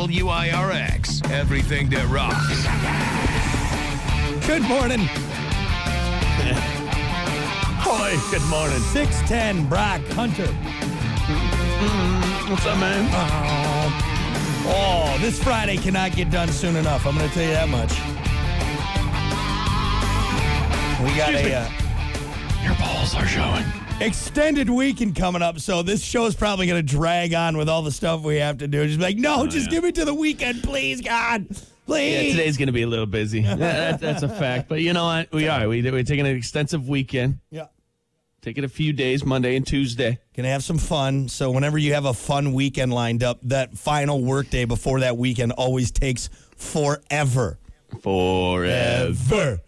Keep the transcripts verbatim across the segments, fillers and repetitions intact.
W I R X, everything that rocks. Good morning. Boy, good morning. six ten, Brock Hunter. Mm, what's up, man? Oh, oh, this Friday cannot get done soon enough. I'm going to tell you that much. We got Excuse a... me. Uh, Your balls are showing. Extended weekend coming up, so this show's probably going to drag on with all the stuff we have to do. Just be like, no, Oh, just yeah. give me to the weekend, please, God. Please. Yeah, today's going to be a little busy. Yeah, that, that's a fact. But you know what? We are. We, we're taking an extensive weekend. Yeah. Taking a few days, Monday and Tuesday. Gonna have some fun. So whenever you have a fun weekend lined up, that final workday before that weekend always takes forever. Forever. Ever.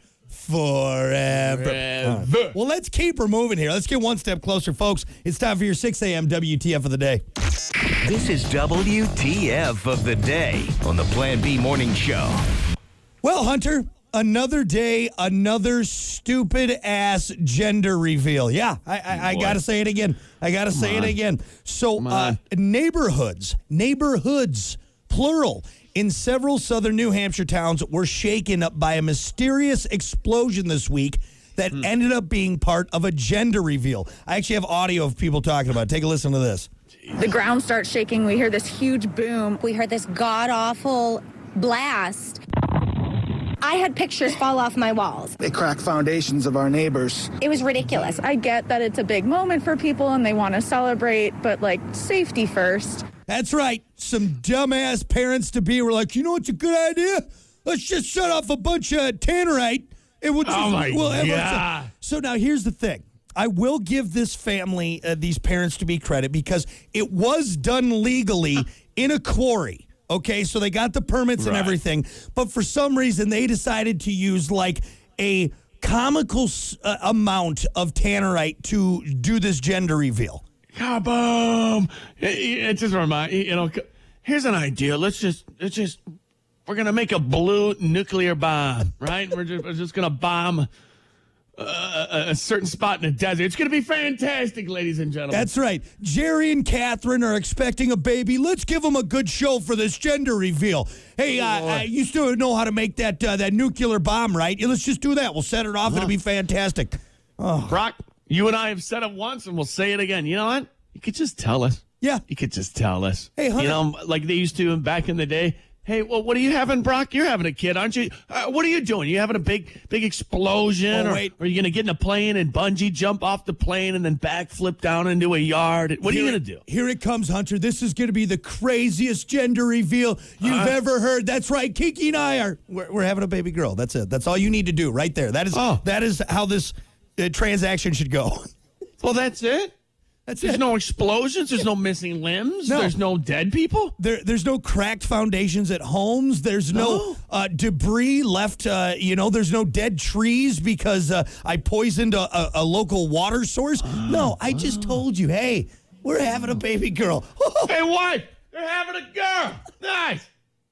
Forever. Forever. Right. Well, let's keep her moving here. Let's get one step closer, folks. It's time for your six a.m. W T F of the day. This is W T F of the day on the Plan B Morning Show. Well, Hunter, another day, another stupid-ass gender reveal. Yeah, I, I, I got to say it again. I got to say on. it again. So uh, on. neighborhoods, neighborhoods, plural, in several southern New Hampshire towns were shaken up by a mysterious explosion this week that Hmm. ended up being part of a gender reveal. I actually have audio of people talking about it. Take a listen to this. The ground starts shaking. We hear this huge boom. We heard this god-awful blast. I had pictures fall off my walls. They crack foundations of our neighbors. It was ridiculous. I get that it's a big moment for people and they want to celebrate, but like safety first. That's right. Some dumbass parents-to-be were like, you know what's a good idea? Let's just shut off a bunch of tannerite. And we'll just, Oh, my we'll have God. a- So now here's the thing. I will give this family, uh, these parents-to-be credit because it was done legally in a quarry. Okay, so they got the permits and Right. everything. But for some reason, they decided to use like a comical s- uh, amount of tannerite to do this gender reveal. Kaboom! It, it just remind you know. Here's an idea. Let's just let's just we're gonna make a blue nuclear bomb, right? We're just, we're just gonna bomb uh, a, a certain spot in the desert. It's gonna be fantastic, ladies and gentlemen. That's right. Jerry and Catherine are expecting a baby. Let's give them a good show for this gender reveal. Hey, uh, uh, you still know how to make that uh, that nuclear bomb, right? Yeah, let's just do that. We'll set it off. It'll be fantastic. Brock. You and I have said it once, and we'll say it again. You know what? You could just tell us. Yeah. You could just tell us. Hey, Hunter. You know, like they used to back in the day. Hey, well, what are you having, Brock? You're having a kid, aren't you? Uh, what are you doing? You having a big, big explosion? Oh, or, wait. or are you going to get in a plane and bungee jump off the plane and then backflip down into a yard? What are you Here- going to do? Here it comes, Hunter. This is going to be the craziest gender reveal you've Uh. ever heard. That's right. Kiki and I are we're, we're having a baby girl. That's it. That's all you need to do right there. That is Oh. that is how this uh, transaction should go. Well, that's it. That's There's it. no explosions. There's no missing limbs. No. There's no dead people. There, there's no cracked foundations at homes. There's no, No. uh, debris left. Uh, you know, there's no dead trees because uh, I poisoned a, a, a local water source. No, I just told you, hey, we're having a baby girl. Hey, wife, they're having a girl. Nice.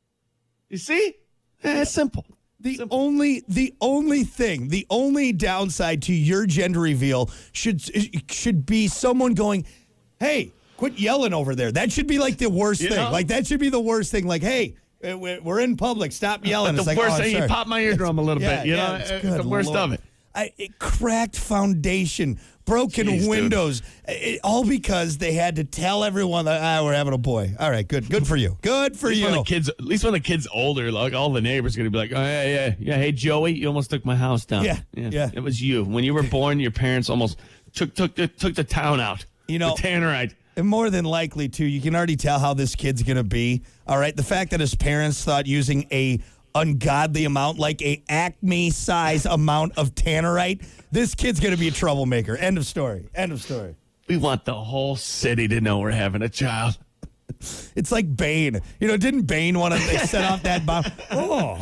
You see? Eh, It's simple. The only, the only thing, the only downside to your gender reveal should should be someone going, "Hey, quit yelling over there." That should be like the worst You thing. know? Like that should be the worst thing. Like, hey, uh, we're we're in public. Stop yelling. But It's the like, worst oh, thing, you sorry. pop my eardrum a little Yeah, bit. You yeah, know, it's Uh, good the worst Lord. of it. I, it cracked foundation, broken Jeez, dude. windows, it, all because they had to tell everyone that ah, we're having a boy. All right, good, good for you. Good for At least you. when the kids, at least when the kid's older, like all the neighbors are gonna be like, oh yeah, yeah, yeah. Hey Joey, you almost took my house down. Yeah, yeah. It was you. When you were born, your parents almost took took the took the town out. You know- the Tannerite. And more than likely, too, you can already tell how this kid's going to be. All right. The fact that his parents thought using a ungodly amount, like a Acme size amount of tannerite, this kid's going to be a troublemaker. End of story. End of story. We want the whole city to know we're having a child. It's like Bane. You know, didn't Bane want to they set off that bomb? Oh.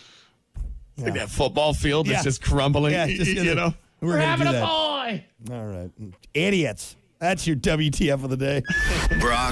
Like that football field that's Yeah. just crumbling. Yeah, y- just y- gonna- you know, we're we're gonna having do a that. boy. All right. Idiots. That's your W T F of the day. Brock